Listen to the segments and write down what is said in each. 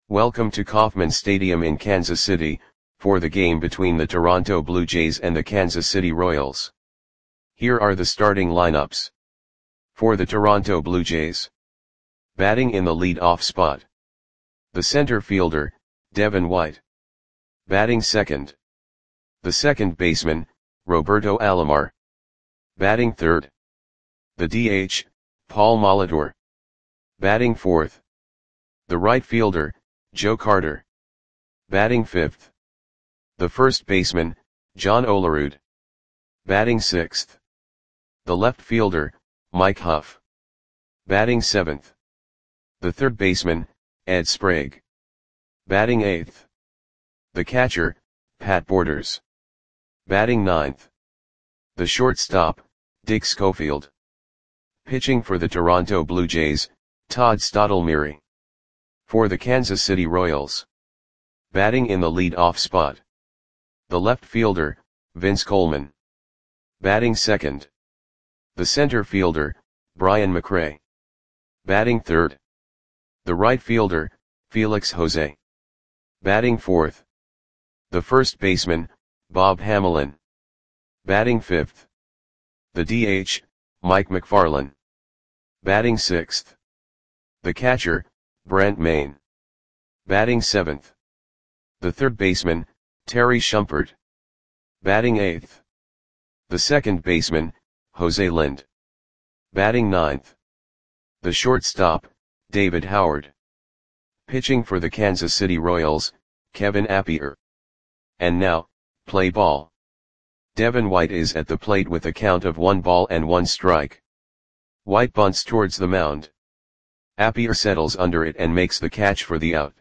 Welcome to Kauffman Stadium in Kansas City, for the game between the Toronto Blue Jays and the Kansas City Royals. Here are the starting lineups. For the Toronto Blue Jays. Batting in the lead-off spot. The center fielder, Devin White. Batting second. The second baseman, Roberto Alomar. Batting third. The DH, Paul Molitor. Batting fourth. The right fielder, Joe Carter. Batting fifth. The first baseman, John Olerud. Batting sixth. The left fielder, Mike Huff. Batting seventh. The third baseman, Ed Sprague. Batting eighth. The catcher, Pat Borders. Batting ninth. The shortstop, Dick Schofield. Pitching for the Toronto Blue Jays, Todd Stottlemyre. For the Kansas City Royals. Batting in the lead-off spot. The left fielder, Vince Coleman. Batting second. The center fielder, Brian McRae. Batting third. The right fielder, Felix Jose. Batting fourth. The first baseman, Bob Hamelin. Batting fifth. The DH, Mike McFarland. Batting sixth. The catcher, Brent Mayne. Batting seventh. The third baseman, Terry Shumpert. Batting eighth. The second baseman, Jose Lind. Batting ninth. The shortstop, David Howard. Pitching for the Kansas City Royals, Kevin Appier. And now, play ball. Devin White is at the plate with a count of 1-1 strike. White bunts towards the mound. Appier settles under it and makes the catch for the out.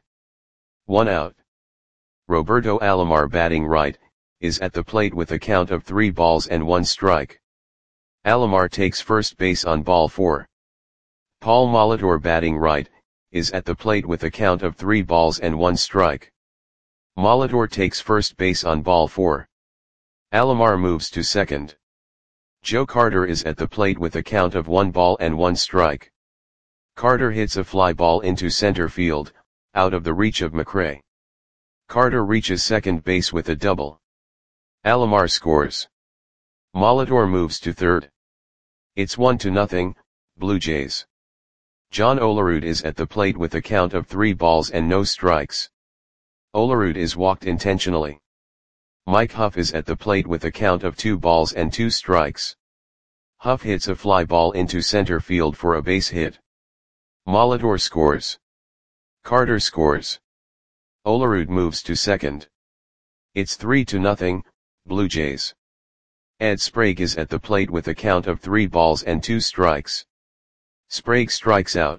1 out. Roberto Alomar, batting right, is at the plate with a count of 3-1 strike. Alomar takes first base on ball 4. Paul Molitor, batting right, is at the plate with a count of 3-1 strike. Molitor takes first base on ball 4. Alomar moves to second. Joe Carter is at the plate with a count of 1-1 strike. Carter hits a fly ball into center field, out of the reach of McRae. Carter reaches second base with a double. Alomar scores. Molitor moves to third. It's 1-0, Blue Jays. John Olerud is at the plate with a count of 3 balls and no strikes. Olerud is walked intentionally. Mike Huff is at the plate with a count of 2 balls and 2 strikes. Huff hits a fly ball into center field for a base hit. Molitor scores. Carter scores. Olerud moves to second. It's 3-0, Blue Jays. Ed Sprague is at the plate with a count of 3 balls and 2 strikes. Sprague strikes out.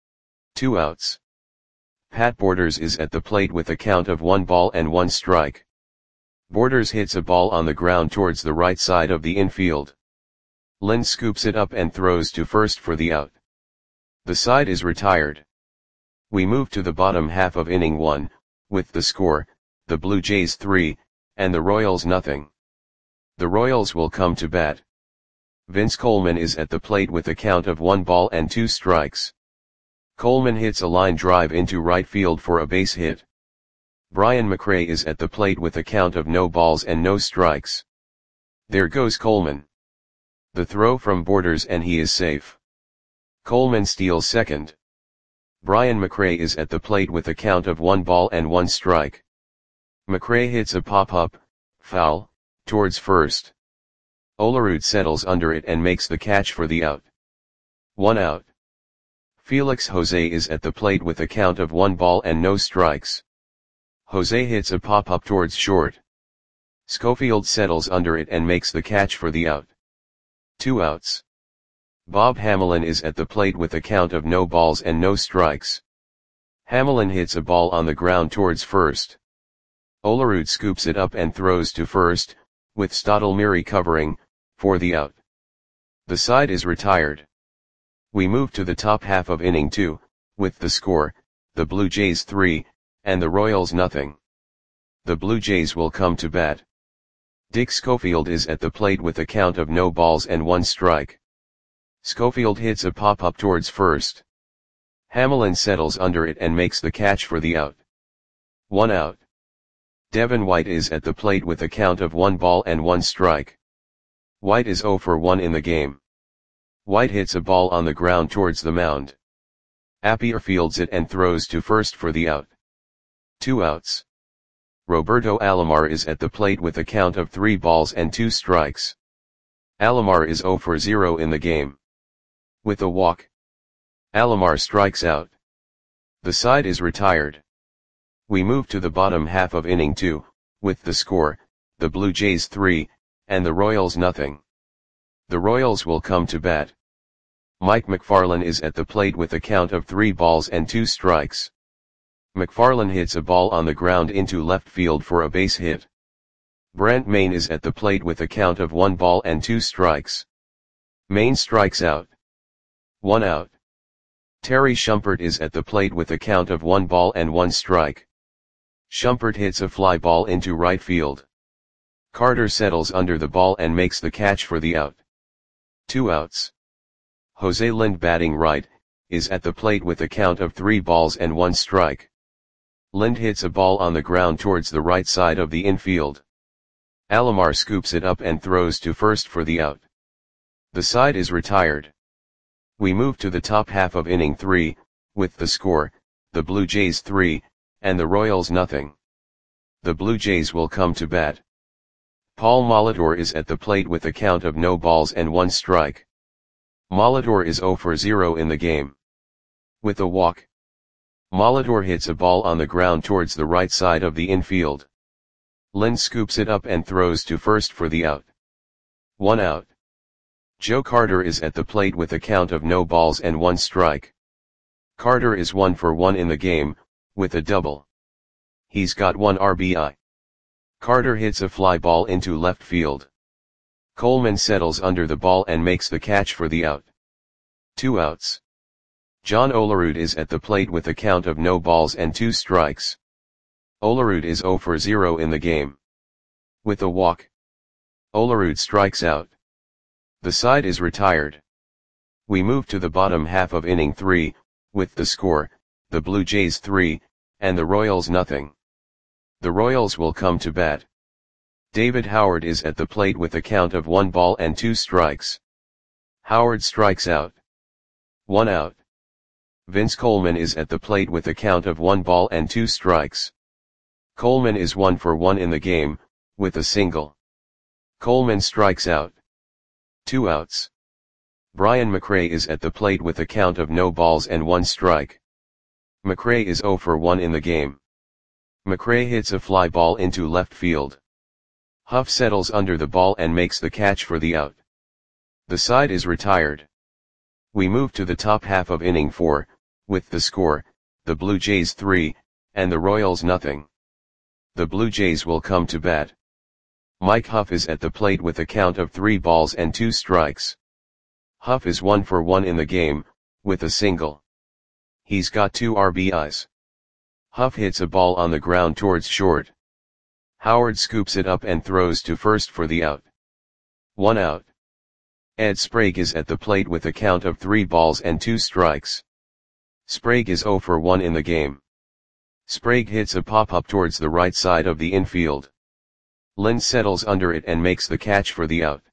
2 outs. Pat Borders is at the plate with a count of 1-1 strike. Borders hits a ball on the ground towards the right side of the infield. Lind scoops it up and throws to first for the out. The side is retired. We move to the bottom half of inning 1, with the score, the Blue Jays 3, and the Royals 0. The Royals will come to bat. Vince Coleman is at the plate with a count of 1 ball and 2 strikes. Coleman hits a line drive into right field for a base hit. Brian McRae is at the plate with a count of no balls and no strikes. There goes Coleman. The throw from Borders and he is safe. Coleman steals second. Brian McRae is at the plate with a count of 1 ball and 1 strike. McRae hits a pop-up, foul, towards first. Olerud settles under it and makes the catch for the out. 1 out. Felix Jose is at the plate with a count of 1 ball and no strikes. Jose hits a pop-up towards short. Schofield settles under it and makes the catch for the out. 2 outs. Bob Hamelin is at the plate with a count of no balls and no strikes. Hamelin hits a ball on the ground towards first. Olerud scoops it up and throws to first, with Stottlemyre covering, for the out. The side is retired. We move to the top half of inning 2, with the score, the Blue Jays 3, and the Royals 0. The Blue Jays will come to bat. Dick Schofield is at the plate with a count of no balls and 1 strike. Schofield hits a pop-up towards first. Hamlin settles under it and makes the catch for the out. 1 out. Devin White is at the plate with a count of 1 ball and 1 strike. White is 0 for 1 in the game. White hits a ball on the ground towards the mound. Appier fields it and throws to first for the out. 2 outs. Roberto Alomar is at the plate with a count of 3 balls and 2 strikes. Alomar is 0 for 0 in the game. With a walk, Alomar strikes out. The side is retired. We move to the bottom half of inning 2, with the score, the Blue Jays 3, and the Royals nothing. The Royals will come to bat. Mike McFarland is at the plate with a count of 3 balls and 2 strikes. McFarland hits a ball on the ground into left field for a base hit. Brent Mayne is at the plate with a count of 1 ball and 2 strikes. Mayne strikes out. 1 out. Terry Shumpert is at the plate with a count of 1 ball and 1 strike. Shumpert hits a fly ball into right field. Carter settles under the ball and makes the catch for the out. 2 outs. Jose Lind, batting right, is at the plate with a count of 3 balls and 1 strike. Lind hits a ball on the ground towards the right side of the infield. Alomar scoops it up and throws to first for the out. The side is retired. We move to the top half of inning 3, with the score, the Blue Jays 3, and the Royals nothing. The Blue Jays will come to bat. Paul Molitor is at the plate with a count of no balls and 1 strike. Molitor is 0 for 0 in the game. With a walk, Molitor hits a ball on the ground towards the right side of the infield. Lind scoops it up and throws to first for the out. 1 out. Joe Carter is at the plate with a count of no balls and 1 strike. Carter is 1 for 1 in the game, with a double. He's got 1 RBI. Carter hits a fly ball into left field. Coleman settles under the ball and makes the catch for the out. 2 outs. John Olerud is at the plate with a count of no balls and 2 strikes. Olerud is 0 for 0 in the game. With a walk, Olerud strikes out. The side is retired. We move to the bottom half of inning 3, with the score, the Blue Jays 3, and the Royals nothing. The Royals will come to bat. David Howard is at the plate with a count of 1 ball and 2 strikes. Howard strikes out. 1 out. Vince Coleman is at the plate with a count of 1 ball and 2 strikes. Coleman is 1 for 1 in the game, with a single. Coleman strikes out. 2 outs. Brian McRae is at the plate with a count of no balls and 1 strike. McRae is 0 for 1 in the game. McRae hits a fly ball into left field. Huff settles under the ball and makes the catch for the out. The side is retired. We move to the top half of inning 4, with the score, the Blue Jays 3, and the Royals nothing. The Blue Jays will come to bat. Mike Huff is at the plate with a count of 3 balls and 2 strikes. Huff is 1 for 1 in the game, with a single. He's got 2 RBIs. Huff hits a ball on the ground towards short. Howard scoops it up and throws to first for the out. 1 out. Ed Sprague is at the plate with a count of 3 balls and 2 strikes. Sprague is 0 for 1 in the game. Sprague hits a pop-up towards the right side of the infield. Lind settles under it and makes the catch for the out.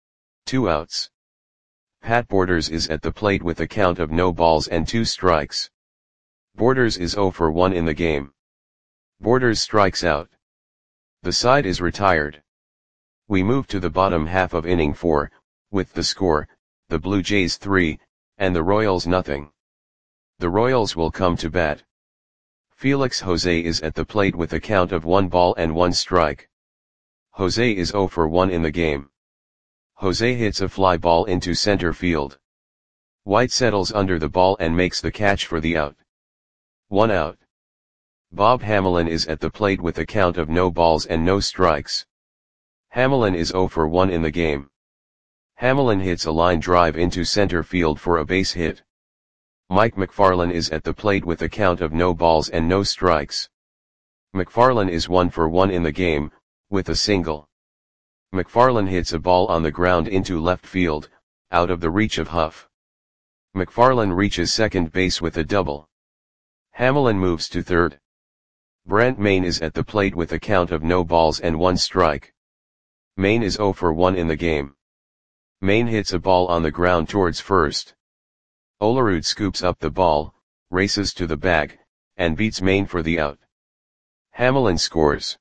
2 outs. Pat Borders is at the plate with a count of no balls and 2 strikes. Borders is 0 for 1 in the game. Borders strikes out. The side is retired. We move to the bottom half of inning 4, with the score, the Blue Jays 3, and the Royals nothing. The Royals will come to bat. Felix Jose is at the plate with a count of 1 ball and 1 strike. Jose is 0 for 1 in the game. Jose hits a fly ball into center field. White settles under the ball and makes the catch for the out. 1 out. Bob Hamelin is at the plate with a count of no balls and no strikes. Hamelin is 0 for 1 in the game. Hamelin hits a line drive into center field for a base hit. Mike McFarland is at the plate with a count of no balls and no strikes. McFarland is 1 for 1 in the game, with a single. McFarland hits a ball on the ground into left field, out of the reach of Huff. McFarlane reaches second base with a double. Hamelin moves to third. Brent Mayne is at the plate with a count of no balls and 1 strike. Mayne is 0 for 1 in the game. Mayne hits a ball on the ground towards first. Olerud scoops up the ball, races to the bag, and beats Mayne for the out. Hamelin scores.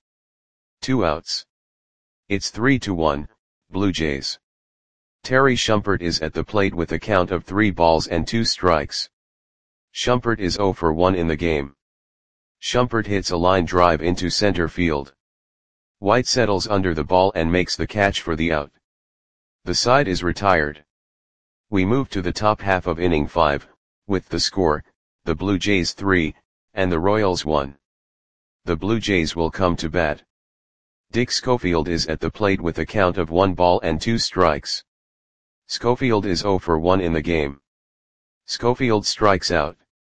2 outs. It's 3-1, Blue Jays. Terry Shumpert is at the plate with a count of 3 balls and 2 strikes. Shumpert is 0 for 1 in the game. Shumpert hits a line drive into center field. White settles under the ball and makes the catch for the out. The side is retired. We move to the top half of inning 5, with the score, the Blue Jays 3, and the Royals 1. The Blue Jays will come to bat. Dick Schofield is at the plate with a count of 1 ball and 2 strikes. Schofield is 0 for 1 in the game. Schofield strikes out.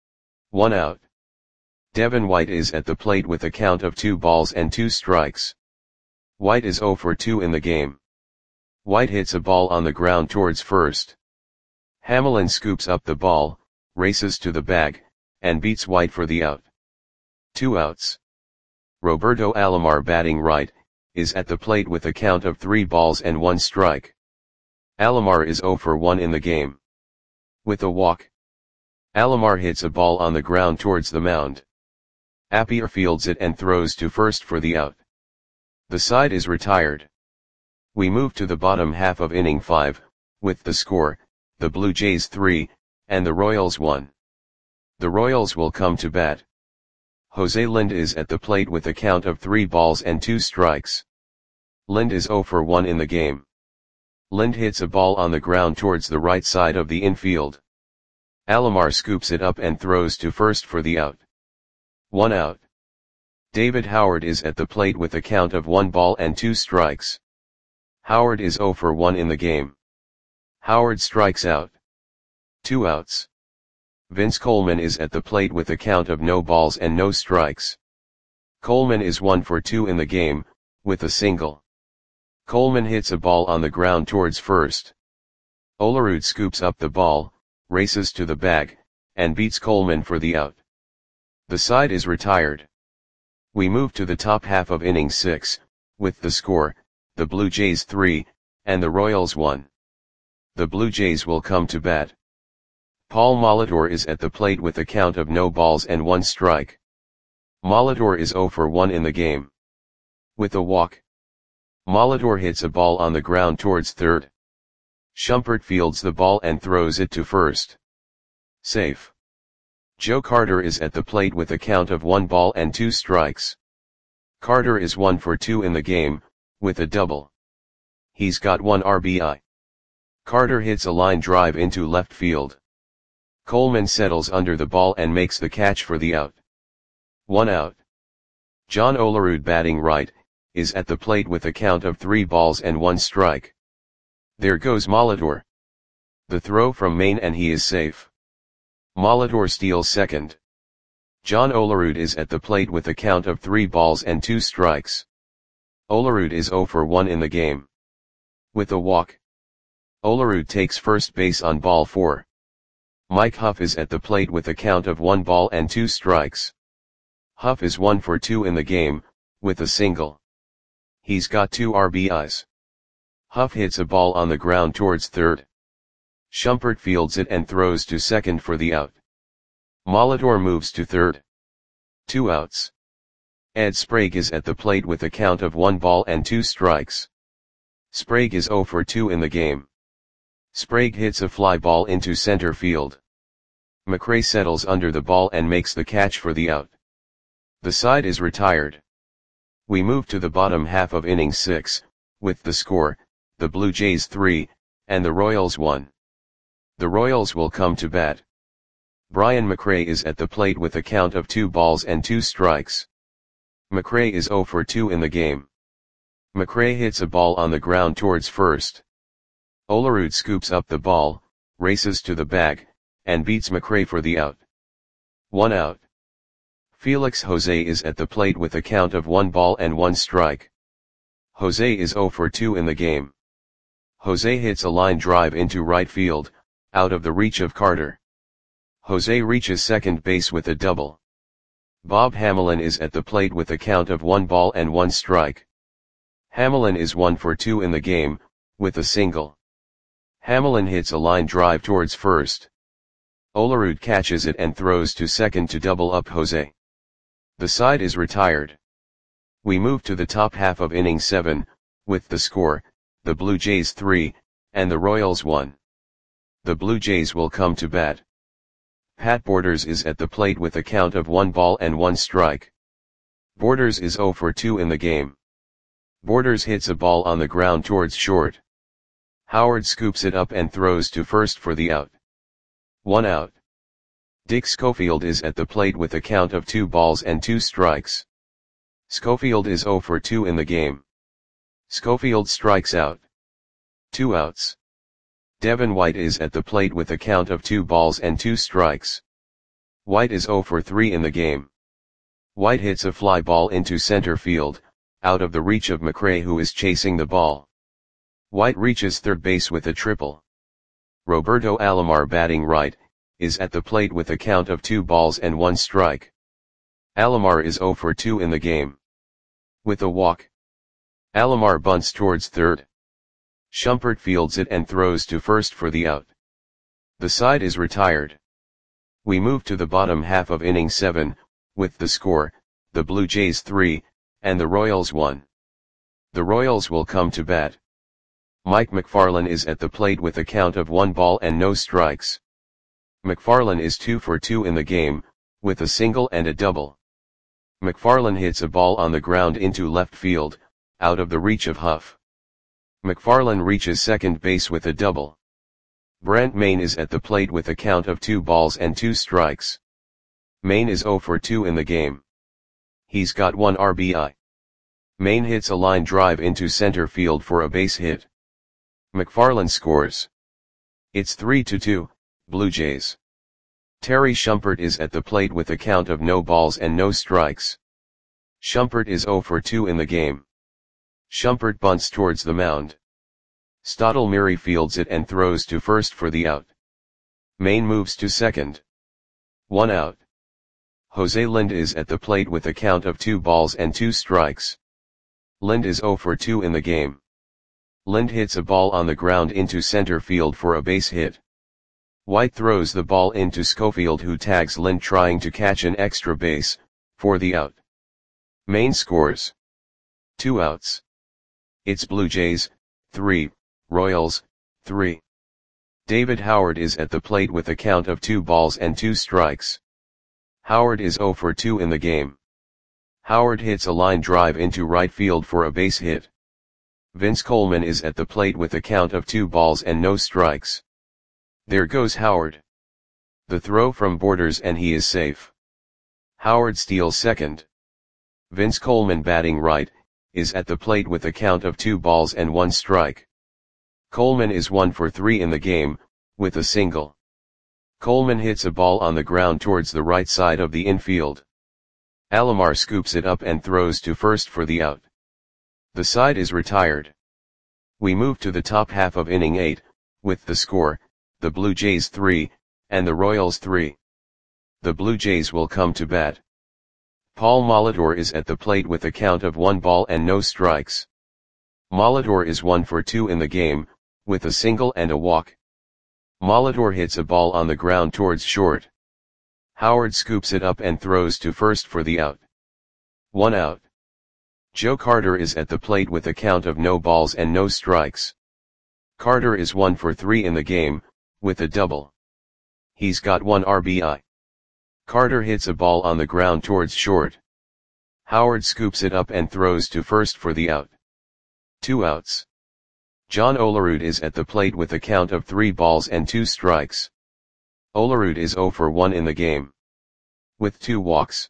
1 out. Devin White is at the plate with a count of 2 balls and 2 strikes. White is 0 for 2 in the game. White hits a ball on the ground towards first. Hamelin scoops up the ball, races to the bag, and beats White for the out. 2 outs. Roberto Alomar, batting right, is at the plate with a count of 3 balls and 1 strike. Alomar is 0 for 1 in the game. With a walk, Alomar hits a ball on the ground towards the mound. Appier fields it and throws to first for the out. The side is retired. We move to the bottom half of inning 5, with the score, the Blue Jays 3, and the Royals 1. The Royals will come to bat. Jose Lind is at the plate with a count of 3 balls and 2 strikes. Lind is 0 for 1 in the game. Lind hits a ball on the ground towards the right side of the infield. Alomar scoops it up and throws to first for the out. 1 out. David Howard is at the plate with a count of 1 ball and 2 strikes. Howard is 0 for 1 in the game. Howard strikes out. 2 outs. Vince Coleman is at the plate with a count of no balls and no strikes. Coleman is 1 for 2 in the game, with a single. Coleman hits a ball on the ground towards first. Olerud scoops up the ball, races to the bag, and beats Coleman for the out. The side is retired. We move to the top half of inning 6, with the score, the Blue Jays 3, and the Royals 1. The Blue Jays will come to bat. Paul Molitor is at the plate with a count of no balls and 1 strike. Molitor is 0 for 1 in the game. With a walk, Molitor hits a ball on the ground towards third. Shumpert fields the ball and throws it to first. Safe. Joe Carter is at the plate with a count of 1 ball and 2 strikes. Carter is 1 for 2 in the game, with a double. He's got 1 RBI. Carter hits a line drive into left field. Coleman settles under the ball and makes the catch for the out. 1 out. John Olerud, batting right, is at the plate with a count of 3 balls and 1 strike. There goes Molitor. The throw from Mayne and he is safe. Molitor steals second. John Olerud is at the plate with a count of 3 balls and 2 strikes. Olerud is 0 for 1 in the game. With a walk, Olerud takes first base on ball 4. Mike Huff is at the plate with a count of 1 ball and 2 strikes. Huff is 1 for 2 in the game, with a single. He's got 2 RBIs. Huff hits a ball on the ground towards third. Shumpert fields it and throws to second for the out. Molitor moves to third. 2 outs. Ed Sprague is at the plate with a count of 1 ball and 2 strikes. Sprague is 0 for 2 in the game. Sprague hits a fly ball into center field. McRae settles under the ball and makes the catch for the out. The side is retired. We move to the bottom half of inning 6, with the score, the Blue Jays 3, and the Royals 1. The Royals will come to bat. Brian McRae is at the plate with a count of 2 balls and 2 strikes. McRae is 0 for 2 in the game. McRae hits a ball on the ground towards first. Olerud scoops up the ball, races to the bag, and beats McRae for the out. 1 out. Felix Jose is at the plate with a count of 1 ball and 1 strike. Jose is 0 for 2 in the game. Jose hits a line drive into right field, out of the reach of Carter. Jose reaches second base with a double. Bob Hamelin is at the plate with a count of 1 ball and 1 strike. Hamelin is 1 for 2 in the game, with a single. Hamelin hits a line drive towards first. Olerud catches it and throws to second to double up Jose. The side is retired. We move to the top half of inning 7, with the score, the Blue Jays 3, and the Royals 1. The Blue Jays will come to bat. Pat Borders is at the plate with a count of 1 ball and 1 strike. Borders is 0 for 2 in the game. Borders hits a ball on the ground towards short. Howard scoops it up and throws to first for the out. 1 out. Dick Schofield is at the plate with a count of 2 balls and 2 strikes. Schofield is 0 for 2 in the game. Schofield strikes out. 2 outs. Devin White is at the plate with a count of 2 balls and 2 strikes. White is 0 for 3 in the game. White hits a fly ball into center field, out of the reach of McRae, who is chasing the ball. White reaches third base with a triple. Roberto Alomar, batting right, is at the plate with a count of 2 balls and 1 strike. Alomar is 0 for 2 in the game. With a walk. Alomar bunts towards third. Shumpert fields it and throws to first for the out. The side is retired. We move to the bottom half of inning 7, with the score, the Blue Jays 3, and the Royals 1. The Royals will come to bat. Mike McFarland is at the plate with a count of 1 ball and no strikes. McFarland is 2 for 2 in the game, with a single and a double. McFarland hits a ball on the ground into left field, out of the reach of Huff. McFarland reaches second base with a double. Brent Mayne is at the plate with a count of 2 balls and 2 strikes. Mayne is 0 for 2 in the game. He's got 1 RBI. Mayne hits a line drive into center field for a base hit. McFarland scores. It's 3-2, Blue Jays. Terry Shumpert is at the plate with a count of no balls and no strikes. Shumpert is 0 for 2 in the game. Shumpert bunts towards the mound. Stottlemyre fields it and throws to first for the out. Mayne moves to second. 1 out. Jose Lind is at the plate with a count of 2 balls and 2 strikes. Lind is 0 for 2 in the game. Lind hits a ball on the ground into center field for a base hit. White throws the ball into Schofield, who tags Lind trying to catch an extra base, for the out. Mayne scores. 2 outs. It's Blue Jays, 3, Royals, 3. David Howard is at the plate with a count of 2 balls and 2 strikes. Howard is 0 for 2 in the game. Howard hits a line drive into right field for a base hit. Vince Coleman is at the plate with a count of 2 balls and no strikes. There goes Howard. The throw from Borders and he is safe. Howard steals second. Vince Coleman, batting right, is at the plate with a count of 2 balls and 1 strike. Coleman is 1 for 3 in the game, with a single. Coleman hits a ball on the ground towards the right side of the infield. Alomar scoops it up and throws to first for the out. The side is retired. We move to the top half of inning 8, with the score, the Blue Jays 3, and the Royals 3. The Blue Jays will come to bat. Paul Molitor is at the plate with a count of 1 ball and no strikes. Molitor is 1 for 2 in the game, with a single and a walk. Molitor hits a ball on the ground towards short. Howard scoops it up and throws to first for the out. 1 out. Joe Carter is at the plate with a count of no balls and no strikes. Carter is 1 for 3 in the game, with a double. He's got 1 RBI. Carter hits a ball on the ground towards short. Howard scoops it up and throws to first for the out. 2 outs. John Olerud is at the plate with a count of 3 balls and 2 strikes. Olerud is 0 for 1 in the game. With 2 walks.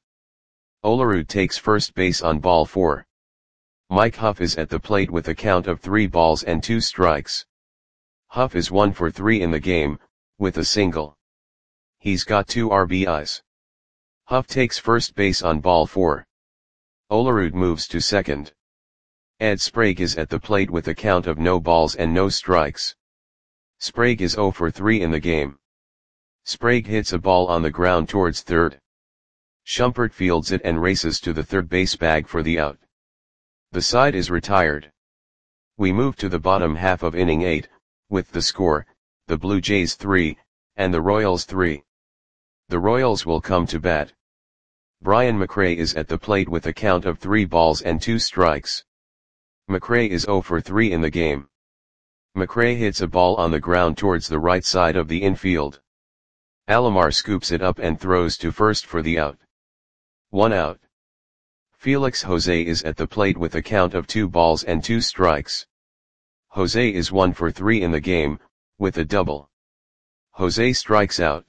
Olerud takes first base on ball 4. Mike Huff is at the plate with a count of 3 balls and 2 strikes. Huff is 1 for 3 in the game, with a single. He's got 2 RBIs. Huff takes first base on ball 4. Olerud moves to second. Ed Sprague is at the plate with a count of no balls and no strikes. Sprague is 0 for 3 in the game. Sprague hits a ball on the ground towards third. Shumpert fields it and races to the third base bag for the out. The side is retired. We move to the bottom half of inning 8, with the score, the Blue Jays 3, and the Royals 3. The Royals will come to bat. Brian McRae is at the plate with a count of 3 balls and 2 strikes. McRae is 0 for 3 in the game. McRae hits a ball on the ground towards the right side of the infield. Alomar scoops it up and throws to first for the out. 1 out. Felix Jose is at the plate with a count of 2 balls and 2 strikes. Jose is 1 for 3 in the game, with a double. Jose strikes out.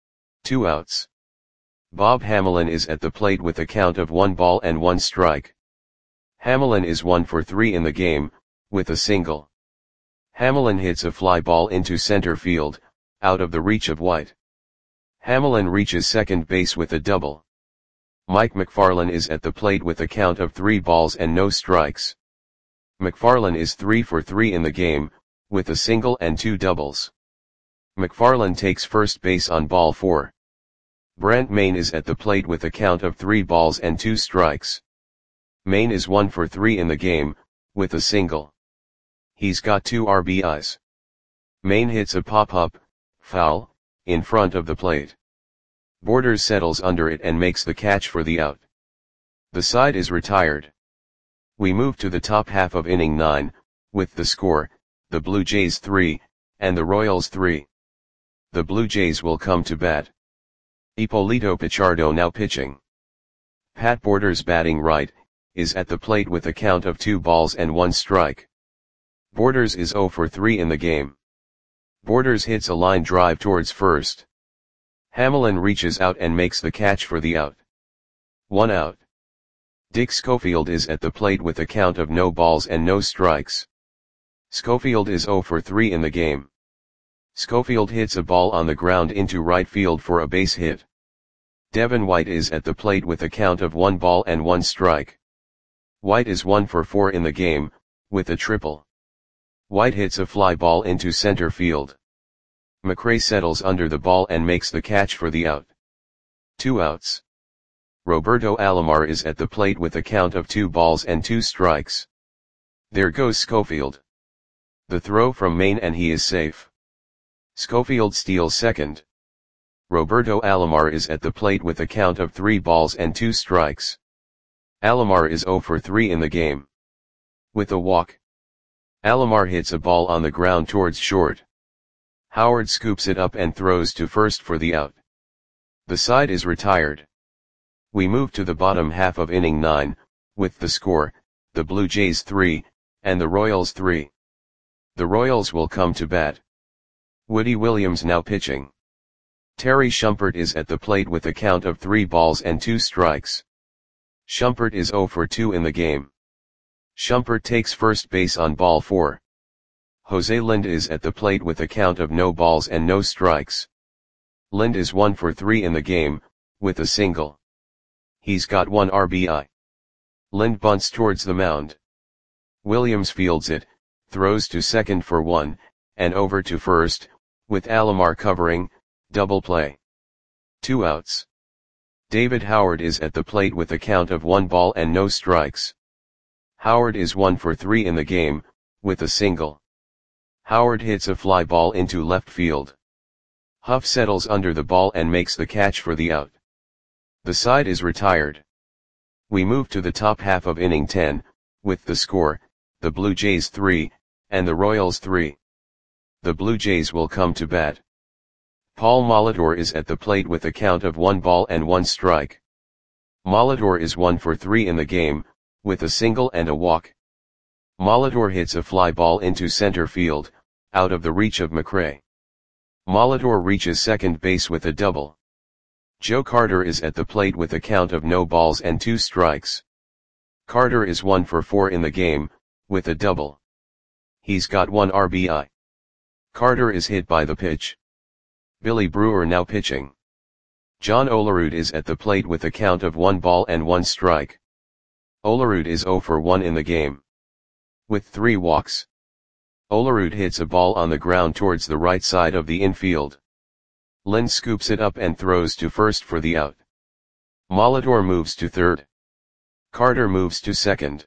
2 outs. Bob Hamelin is at the plate with a count of 1 ball and 1 strike. Hamelin is 1 for 3 in the game, with a single. Hamelin hits a fly ball into center field, out of the reach of White. Hamelin reaches second base with a double. Mike McFarland is at the plate with a count of 3 balls and no strikes. McFarland is 3 for 3 in the game, with a single and 2 doubles. McFarland takes first base on ball 4. Brant Main is at the plate with a count of 3 balls and 2 strikes. Main is 1 for 3 in the game, with a single. He's got 2 RBIs. Main hits a pop-up, foul, in front of the plate. Borders settles under it and makes the catch for the out. The side is retired. We move to the top half of inning 9, with the score, the Blue Jays 3, and the Royals 3. The Blue Jays will come to bat. Ippolito Pichardo now pitching. Pat Borders batting right, is at the plate with a count of 2 balls and 1 strike. Borders is 0 for 3 in the game. Borders hits a line drive towards first. Hamelin reaches out and makes the catch for the out. 1 out. Dick Schofield is at the plate with a count of no balls and no strikes. Schofield is 0 for 3 in the game. Schofield hits a ball on the ground into right field for a base hit. Devin White is at the plate with a count of 1 ball and 1 strike. White is 1 for 4 in the game, with a triple. White hits a fly ball into center field. McRae settles under the ball and makes the catch for the out. 2 outs. Roberto Alomar is at the plate with a count of 2 balls and 2 strikes. There goes Schofield. The throw from Main and he is safe. Schofield steals second. Roberto Alomar is at the plate with a count of 3 balls and 2 strikes. Alomar is 0 for 3 in the game. With a walk. Alomar hits a ball on the ground towards short. Howard scoops it up and throws to first for the out. The side is retired. We move to the bottom half of inning 9, with the score, the Blue Jays 3, and the Royals 3. The Royals will come to bat. Woody Williams now pitching. Terry Shumpert is at the plate with a count of 3 balls and 2 strikes. Shumpert is 0 for 2 in the game. Shumpert takes first base on ball 4. Jose Lind is at the plate with a count of no balls and no strikes. Lind is 1 for 3 in the game, with a single. He's got 1 RBI. Lind bunts towards the mound. Williams fields it, throws to second for 1, and over to first, with Alomar covering, double play. 2 outs. David Howard is at the plate with a count of 1 ball and no strikes. Howard is 1 for 3 in the game, with a single. Howard hits a fly ball into left field. Huff settles under the ball and makes the catch for the out. The side is retired. We move to the top half of inning 10, with the score, the Blue Jays 3, and the Royals 3. The Blue Jays will come to bat. Paul Molitor is at the plate with a count of 1 ball and 1 strike. Molitor is 1 for 3 in the game, with a single and a walk. Molitor hits a fly ball into center field, out of the reach of McRae. Molitor reaches second base with a double. Joe Carter is at the plate with a count of no balls and 2 strikes. Carter is 1 for 4 in the game, with a double. He's got 1 RBI. Carter is hit by the pitch. Billy Brewer now pitching. John Olerud is at the plate with a count of 1 ball and 1 strike. Olerud is 0 for 1 in the game. With 3 walks. Olerud hits a ball on the ground towards the right side of the infield. Lind scoops it up and throws to first for the out. Molitor moves to third. Carter moves to second.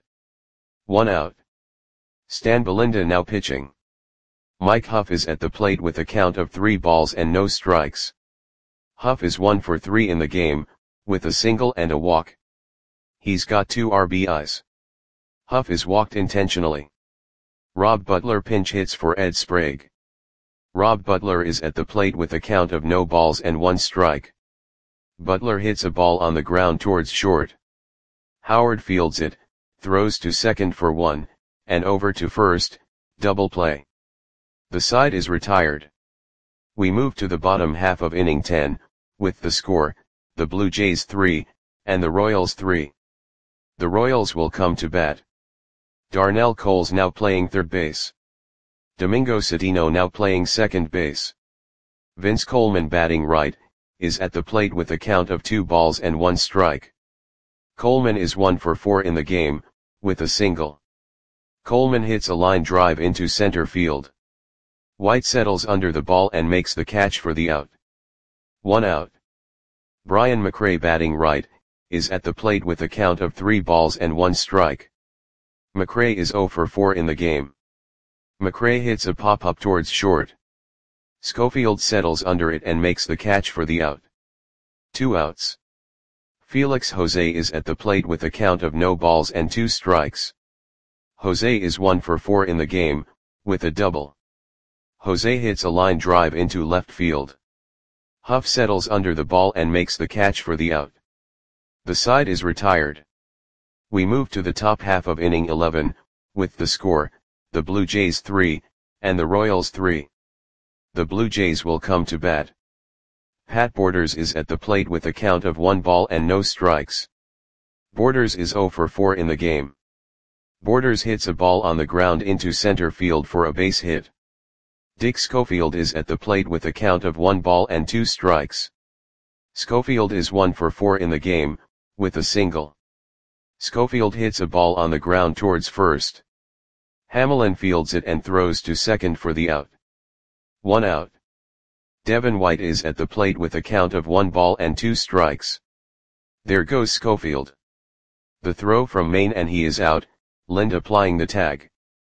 1 out. Stan Belinda now pitching. Mike Huff is at the plate with a count of 3 balls and no strikes. Huff is 1 for 3 in the game, with a single and a walk. He's got 2 RBIs. Huff is walked intentionally. Rob Butler pinch hits for Ed Sprague. Rob Butler is at the plate with a count of no balls and 1 strike. Butler hits a ball on the ground towards short. Howard fields it, throws to second for 1, and over to first, double play. The side is retired. We move to the bottom half of inning 10, with the score, the Blue Jays 3, and the Royals 3. The Royals will come to bat. Darnell Coles now playing third base. Domingo Cedeno now playing second base. Vince Coleman batting right, is at the plate with a count of 2 balls and 1 strike. Coleman is 1 for 4 in the game, with a single. Coleman hits a line drive into center field. White settles under the ball and makes the catch for the out. 1 out. Brian McRae batting right, is at the plate with a count of 3 balls and 1 strike. McRae is 0 for 4 in the game. McRae hits a pop-up towards short. Schofield settles under it and makes the catch for the out. 2 outs. Felix Jose is at the plate with a count of no balls and 2 strikes. Jose is 1 for 4 in the game, with a double. Jose hits a line drive into left field. Huff settles under the ball and makes the catch for the out. The side is retired. We move to the top half of inning 11, with the score, the Blue Jays 3, and the Royals 3. The Blue Jays will come to bat. Pat Borders is at the plate with a count of 1 ball and no strikes. Borders is 0 for 4 in the game. Borders hits a ball on the ground into center field for a base hit. Dick Schofield is at the plate with a count of 1 ball and 2 strikes. Schofield is 1 for 4 in the game, with a single. Schofield hits a ball on the ground towards first. Hamelin fields it and throws to second for the out. 1 out. Devin White is at the plate with a count of 1 ball and 2 strikes. There goes Schofield. The throw from Maine and he is out, Lind applying the tag.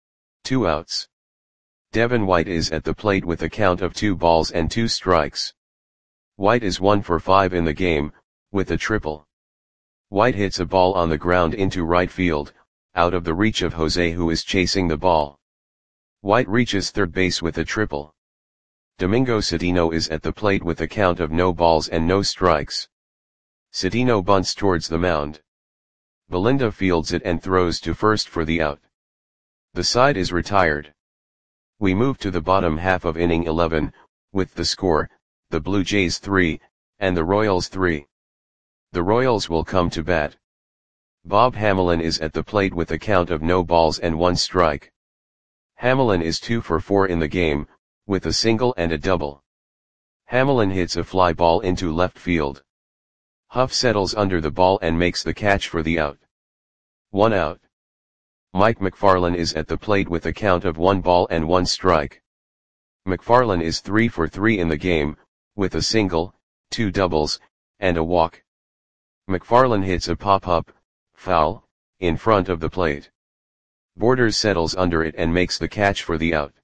2 outs. Devin White is at the plate with a count of 2 balls and 2 strikes. White is 1 for 5 in the game, with a triple. White hits a ball on the ground into right field, out of the reach of Jose who is chasing the ball. White reaches third base with a triple. Domingo Cedeno is at the plate with a count of no balls and no strikes. Cedeno bunts towards the mound. Belinda fields it and throws to first for the out. The side is retired. We move to the bottom half of inning 11, with the score, the Blue Jays 3, and the Royals 3. The Royals will come to bat. Bob Hamelin is at the plate with a count of no balls and 1 strike. Hamelin is 2 for 4 in the game, with a single and a double. Hamelin hits a fly ball into left field. Huff settles under the ball and makes the catch for the out. 1 out. Mike McFarland is at the plate with a count of 1 ball and 1 strike. McFarland is 3 for 3 in the game, with a single, 2 doubles, and a walk. McFarland hits a pop-up, foul, in front of the plate. Borders settles under it and makes the catch for the out.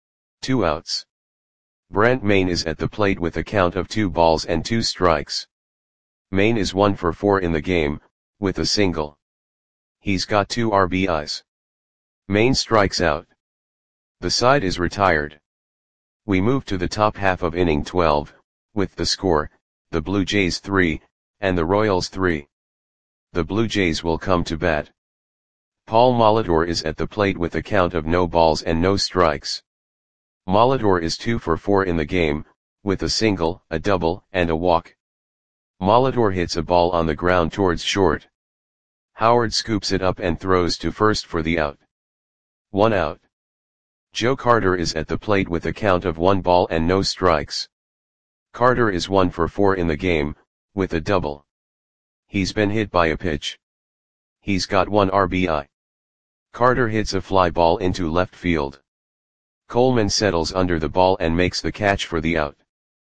2 outs. Brent Maine is at the plate with a count of 2 balls and 2 strikes. Maine is 1 for 4 in the game, with a single. He's got 2 RBIs. Maine strikes out. The side is retired. We move to the top half of inning 12, with the score, the Blue Jays 3, and the Royals 3. The Blue Jays will come to bat. Paul Molitor is at the plate with a count of no balls and no strikes. Molitor is 2 for 4 in the game, with a single, a double, and a walk. Molitor hits a ball on the ground towards short. Howard scoops it up and throws to first for the out. 1 out. Joe Carter is at the plate with a count of 1 ball and no strikes. Carter is 1 for 4 in the game, with a double. He's been hit by a pitch. He's got 1 RBI. Carter hits a fly ball into left field. Coleman settles under the ball and makes the catch for the out.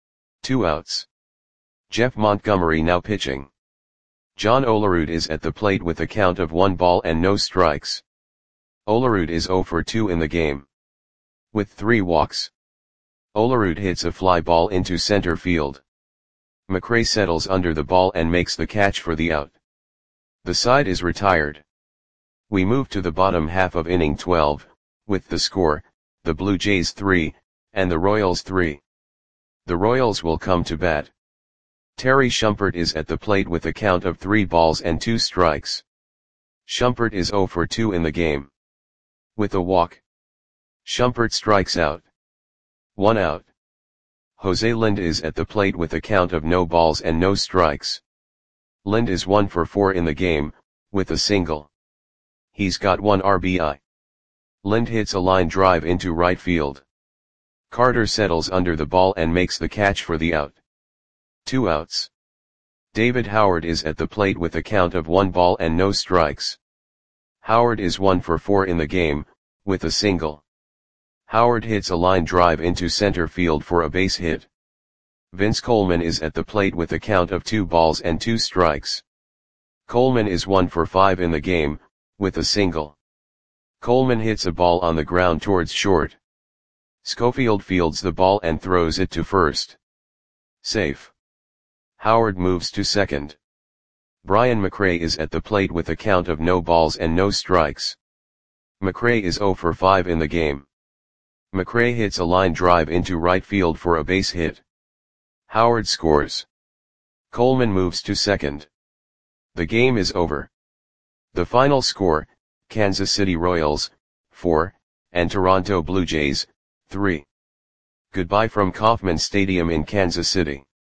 2 outs. Jeff Montgomery now pitching. John Olerud is at the plate with a count of 1 ball and no strikes. Olerud is 0 for 2 in the game. With 3 walks. Olerud hits a fly ball into center field. McRae settles under the ball and makes the catch for the out. The side is retired. We move to the bottom half of inning 12, with the score, the Blue Jays 3, and the Royals 3. The Royals will come to bat. Terry Shumpert is at the plate with a count of 3 balls and 2 strikes. Shumpert is 0 for 2 in the game. With a walk. Shumpert strikes out. 1 out. Jose Lind is at the plate with a count of no balls and no strikes. Lind is 1 for 4 in the game, with a single. He's got 1 RBI. Lind hits a line drive into right field. Carter settles under the ball and makes the catch for the out. 2 outs. David Howard is at the plate with a count of 1 ball and no strikes. Howard is 1 for 4 in the game, with a single. Howard hits a line drive into center field for a base hit. Vince Coleman is at the plate with a count of 2 balls and 2 strikes. Coleman is 1 for 5 in the game, with a single. Coleman hits a ball on the ground towards short. Schofield fields the ball and throws it to first. Safe. Howard moves to second. Brian McRae is at the plate with a count of no balls and no strikes. McRae is 0 for 5 in the game. McRae hits a line drive into right field for a base hit. Howard scores. Coleman moves to second. The game is over. The final score, Kansas City Royals, 4, and Toronto Blue Jays, 3. Goodbye from Kauffman Stadium in Kansas City.